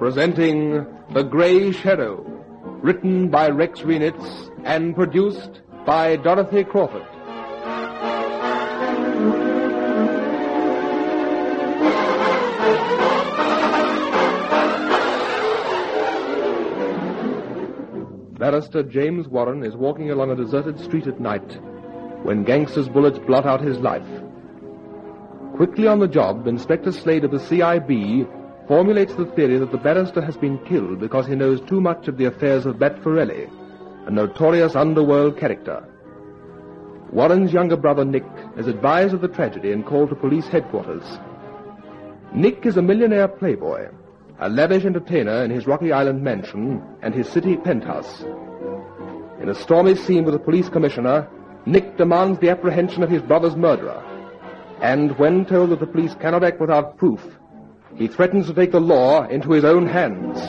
presenting The Grey Shadow, written by Rex Renitz and produced by Dorothy Crawford. Barrister James Warren is walking along a deserted street at night when gangsters' bullets blot out his life. Quickly on the job, Inspector Slade of the CIB formulates the theory that the barrister has been killed because he knows too much of the affairs of Bat Forelli, a notorious underworld character. Warren's younger brother, Nick, is advised of the tragedy and called to police headquarters. Nick is a millionaire playboy, a lavish entertainer in his Rocky Island mansion and his city penthouse. In a stormy scene with the police commissioner, Nick demands the apprehension of his brother's murderer. And when told that the police cannot act without proof, he threatens to take the law into his own hands.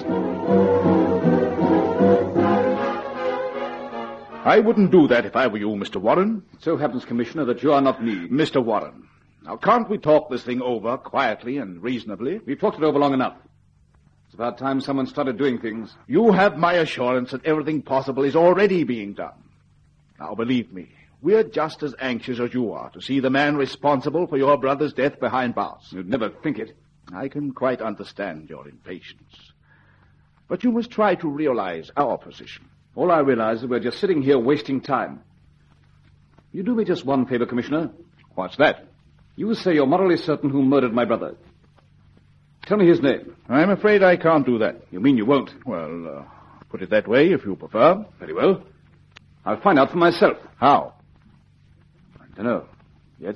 I wouldn't do that if I were you, Mr. Warren. It so happens, Commissioner, that you are not me. Mr. Warren, now can't we talk this thing over quietly and reasonably? We've talked it over long enough. It's about time someone started doing things. You have my assurance that everything possible is already being done. Now, believe me, we're just as anxious as you are to see the man responsible for your brother's death behind bars. You'd never think it. I can quite understand your impatience. But you must try to realize our position. All I realize is we're just sitting here wasting time. You do me just one favor, Commissioner. What's that? You say you're morally certain who murdered my brother. Tell me his name. I'm afraid I can't do that. You mean you won't? Well, put it that way if you prefer. Very well. I'll find out for myself. How? I don't know. Yet.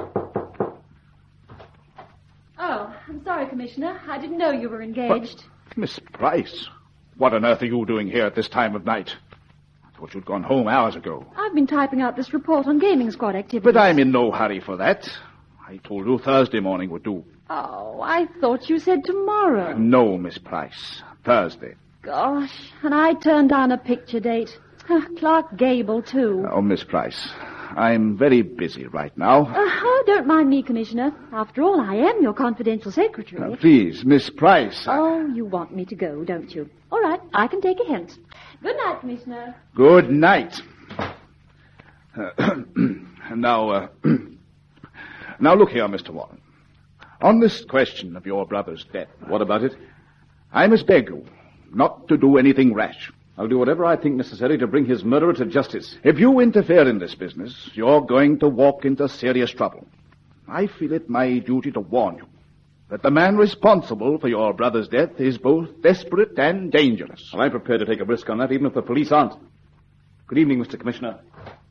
Oh, I'm sorry, Commissioner. I didn't know you were engaged. But, Miss Price, what on earth are you doing here at this time of night? I thought you'd gone home hours ago. I've been typing out this report on gaming squad activities. But I'm in no hurry for that. I told you Thursday morning would do. Oh, I thought you said tomorrow. No, Miss Price. Thursday. Gosh, and I turned down a picture date. Clark Gable, too. Oh, Miss Price, I'm very busy right now. Don't mind me, Commissioner. After all, I am your confidential secretary. Please, Miss Price. Oh, you want me to go, don't you? All right, I can take a hint. Good night, Commissioner. Good night. Now look here, Mr. Warren. On this question of your brother's death... What about it? I must beg you not to do anything rash. I'll do whatever I think necessary to bring his murderer to justice. If you interfere in this business, you're going to walk into serious trouble. I feel it my duty to warn you that the man responsible for your brother's death is both desperate and dangerous. Well, I'm prepared to take a risk on that, even if the police aren't. Good evening, Mr. Commissioner.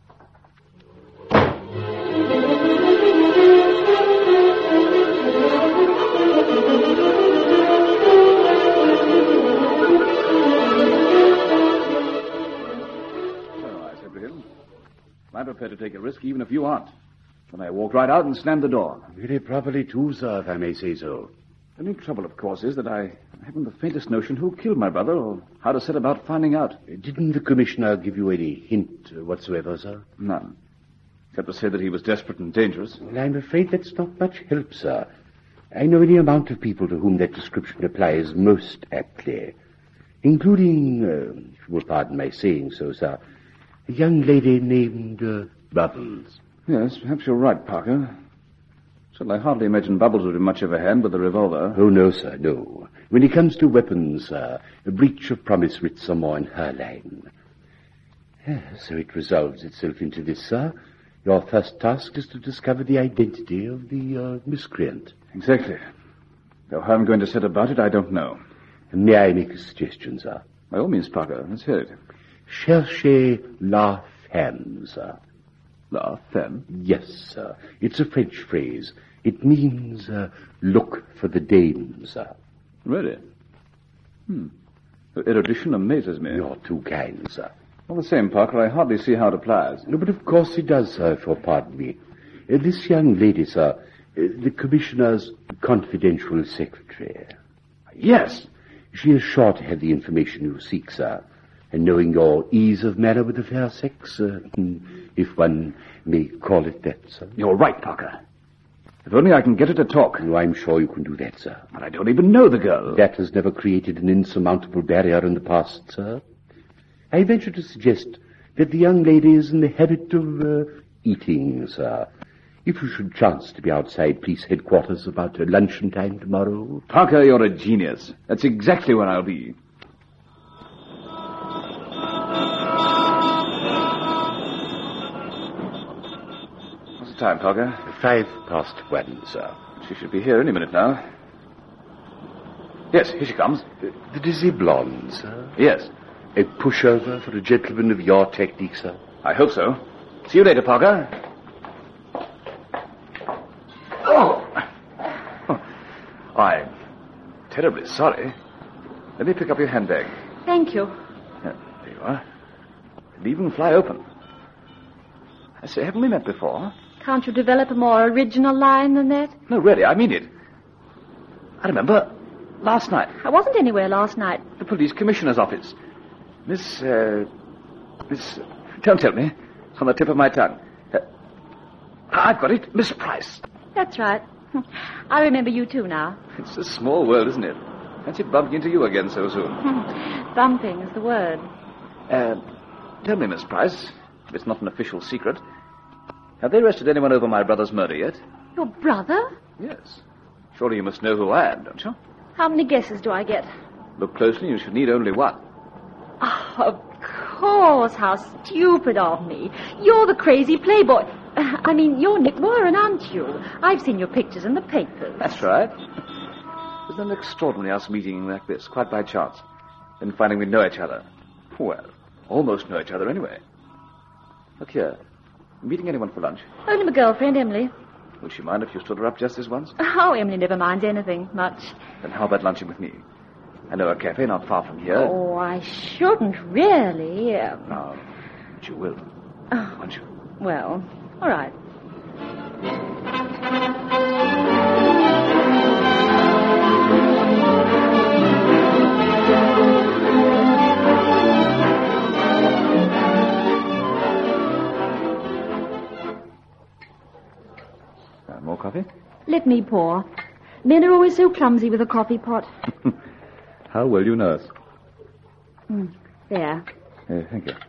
I'm prepared to take a risk, even if you aren't. Then I walked right out and slammed the door. Very properly, too, sir, if I may say so. The only trouble, of course, is that I haven't the faintest notion who killed my brother or how to set about finding out. Didn't the commissioner give you any hint whatsoever, sir? None. Except to say that he was desperate and dangerous. Well, I'm afraid that's not much help, sir. I know any amount of people to whom that description applies most aptly, including, if you will pardon my saying so, sir, a young lady named Bubbles. Yes, perhaps you're right, Parker. Still, I hardly imagine Bubbles would be much of a hand with a revolver. Oh, no, sir, no. When it comes to weapons, sir, a breach of promise writs are more in her line. So it resolves itself into this, sir. Your first task is to discover the identity of the miscreant. Exactly. Though how I'm going to set about it, I don't know. May I make a suggestion, sir? By all means, Parker. Let's hear it. Cherchez la femme, sir. La femme? Yes, sir. It's a French phrase. It means, look for the dame, sir. Really? The erudition amazes me. You're too kind, sir. All the same, Parker, I hardly see how it applies. No, but of course it does, sir, if you'll pardon me. This young lady, sir, the commissioner's confidential secretary. Yes. She is sure to have the information you seek, sir. And knowing your ease of manner with the fair sex, if one may call it that, sir. You're right, Parker. If only I can get her to talk. Oh, I'm sure you can do that, sir. But I don't even know the girl. That has never created an insurmountable barrier in the past, sir. I venture to suggest that the young lady is in the habit of eating, sir. If you should chance to be outside police headquarters about luncheon time tomorrow... Parker, you're a genius. That's exactly where I'll be. What's the time, Parker? 1:05, sir. She should be here any minute now. Yes, here she comes. The dizzy blonde, sir? Yes. A pushover for a gentleman of your technique, sir? I hope so. See you later, Parker. Oh! I'm terribly sorry. Let me pick up your handbag. Thank you. There you are. It'll even fly open. I say, haven't we met before? Can't you develop a more original line than that? No, really, I mean it. I remember last night, I wasn't anywhere last night. the police commissioner's office. Miss, don't tell me. It's on the tip of my tongue. I've got it. Miss Price. That's right. I remember you too now. It's a small world, isn't it? Fancy bumping into you again so soon. Bumping is the word. Tell me, Miss Price, if it's not an official secret, have they arrested anyone over my brother's murder yet? Your brother? Yes. Surely you must know who I am, don't you? How many guesses do I get? Look closely, you should need only one. Oh, of course. How stupid of me. You're the crazy playboy. I mean, you're Nick Warren, aren't you? I've seen your pictures in the papers. That's right. Isn't it extraordinary us meeting like this, quite by chance, and finding we know each other? Well, almost know each other anyway. Look here. Meeting anyone for lunch? Only my girlfriend, Emily. Would she mind if you stood her up just this once? Oh, Emily never minds anything much. Then how about lunching with me? I know a cafe not far from here. Oh, I shouldn't really. No, but you will. Oh, Won't you? well, all right. More coffee? Let me pour. Men are always so clumsy with a coffee pot. How well you know us. There. Thank you.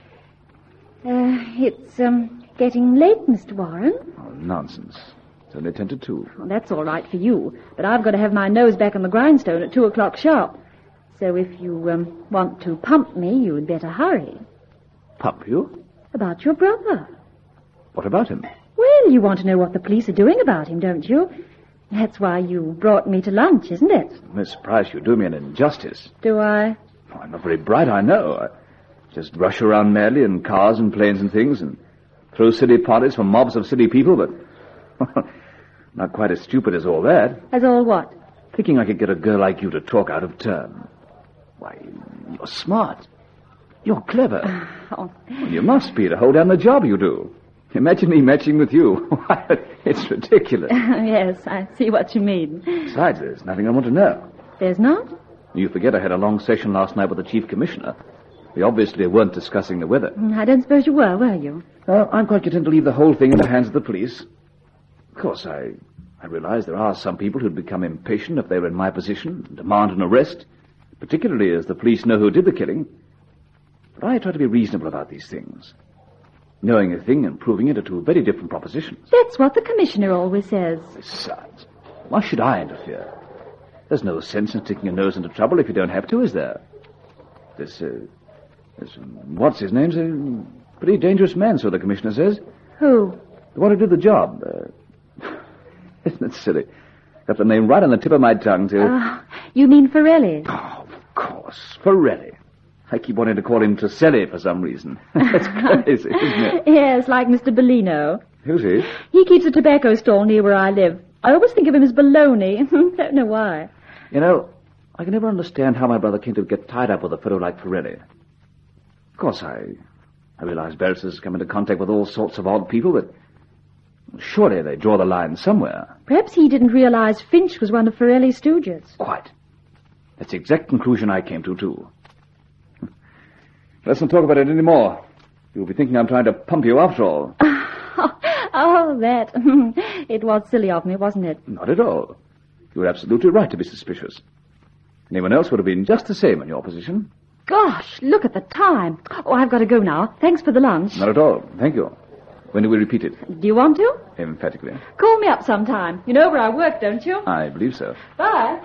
It's getting late, Mr. Warren. Oh, nonsense. It's only 10 to 2. Well, that's all right for you, but I've got to have my nose back on the grindstone at 2 o'clock sharp. So if you want to pump me, you'd better hurry. Pump you? About your brother. What about him? Well, you want to know what the police are doing about him, don't you? That's why you brought me to lunch, isn't it? Miss Price, you do me an injustice. Do I? Oh, I'm not very bright, I know. I just rush around madly in cars and planes and things and throw silly parties for mobs of silly people, but not quite as stupid as all that. As all what? Thinking I could get a girl like you to talk out of turn. Why, you're smart. You're clever. Oh. Well, you must be to hold down the job you do. Imagine me matching with you. It's ridiculous. Yes, I see what you mean. Besides, there's nothing I want to know. There's not? You forget I had a long session last night with the chief commissioner. We obviously weren't discussing the weather. I don't suppose you were you? I'm quite content to leave the whole thing in the hands of the police. Of course, I realize there are some people who'd become impatient if they were in my position and demand an arrest, particularly as the police know who did the killing. But I try to be reasonable about these things. Knowing a thing and proving it are two very different propositions. That's what the commissioner always says. Besides, why should I interfere? There's no sense in sticking your nose into trouble if you don't have to, is there? This what's his name's a pretty dangerous man, so the commissioner says. Who? The one who did the job. Isn't it silly? Got the name right on the tip of my tongue, too. You mean Forelli? Oh, of course. Forelli. I keep wanting to call him Toselli for some reason. That's crazy, isn't it? Yes, like Mr. Bellino. Who's he? He keeps a tobacco stall near where I live. I always think of him as Baloney. Don't know why. You know, I can never understand how my brother came to get tied up with a fellow like Forelli. Of course, I realize barristers come into contact with all sorts of odd people, but surely they draw the line somewhere. Perhaps he didn't realize Finch was one of Forelli's stooges. Quite. That's the exact conclusion I came to, too. Let's not talk about it anymore. You'll be thinking I'm trying to pump you after all. Oh, Oh, that. It was silly of me, wasn't it? Not at all. You were absolutely right to be suspicious. Anyone else would have been just the same in your position. Gosh, look at the time. Oh, I've got to go now. Thanks for the lunch. Not at all. Thank you. When do we repeat it? Do you want to? Emphatically. Call me up sometime. You know where I work, don't you? I believe so. Bye.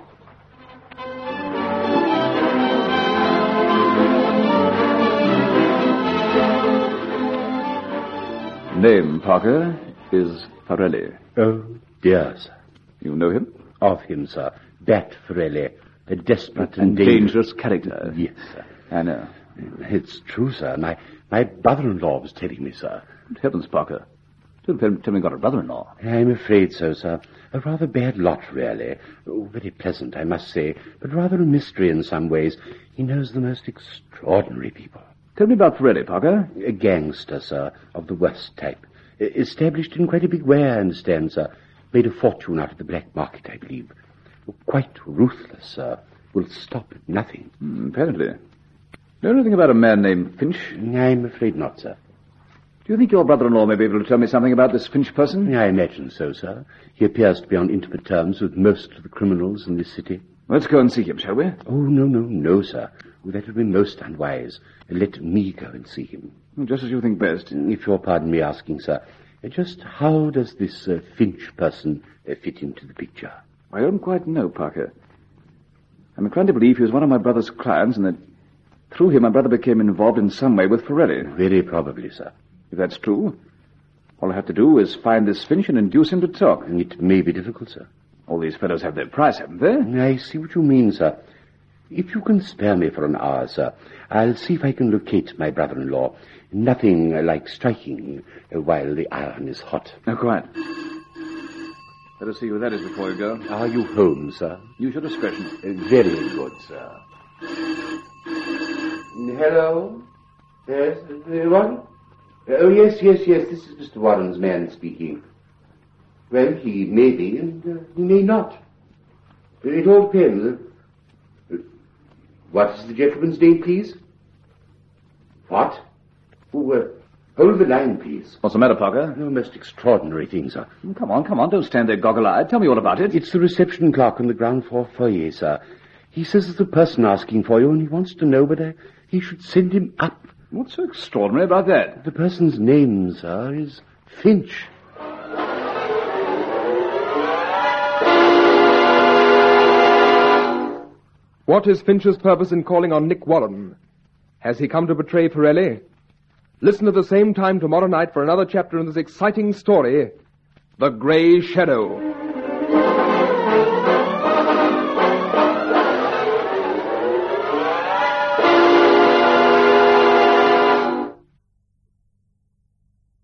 Name, Parker, is Forelli. Oh, dear, sir. You know him? Of him, sir. Bat Forelli. A desperate And dangerous character. Yes, sir. I know. It's true, sir. My brother-in-law was telling me, sir. Good heavens, Parker. Don't tell me you got a brother-in-law. I'm afraid so, sir. A rather bad lot, really. Oh, very pleasant, I must say, but rather a mystery in some ways. He knows the most extraordinary people. Tell me about Forelli, Parker. A gangster, sir, of the worst type. Established in quite a big way, I understand, sir. Made a fortune out of the black market, I believe. Quite ruthless, sir. Will stop at nothing. Apparently. Know anything about a man named Finch? I'm afraid not, sir. Do you think your brother-in-law may be able to tell me something about this Finch person? I imagine so, sir. He appears to be on intimate terms with most of the criminals in this city. Let's go and see him, shall we? Oh, no, sir. Oh, that would be most unwise. Let me go and see him. Just as you think best. If you'll pardon me asking, sir, just how does this Finch person fit into the picture? I don't quite know, Parker. I'm inclined to believe he was one of my brother's clients and that through him my brother became involved in some way with Forelli. Very probably, sir. If that's true, all I have to do is find this Finch and induce him to talk. It may be difficult, sir. All these fellows have their price, haven't they? I see what you mean, sir. If you can spare me for an hour, sir, I'll see if I can locate my brother-in-law. Nothing like striking while the iron is hot. Oh, quite. Let us see who that is before you go. Are you home, sir? Use your discretion. Very good, sir. Hello? Yes, what? Oh, yes. This is Mr. Warren's man speaking. Well, he may be, and he may not. It all depends. What is the gentleman's name, please? What? Oh, hold the line, please. What's the matter, Parker? No, most extraordinary thing, sir. Come on. Don't stand there goggle-eyed. Tell me all about it. It's the reception clerk on the ground floor foyer, sir. He says there's a person asking for you, and he wants to know whether he should send him up. What's so extraordinary about that? The person's name, sir, is Finch. What is Finch's purpose in calling on Nick Warren? Has he come to betray Forelli? Listen at the same time tomorrow night for another chapter in this exciting story, The Grey Shadow.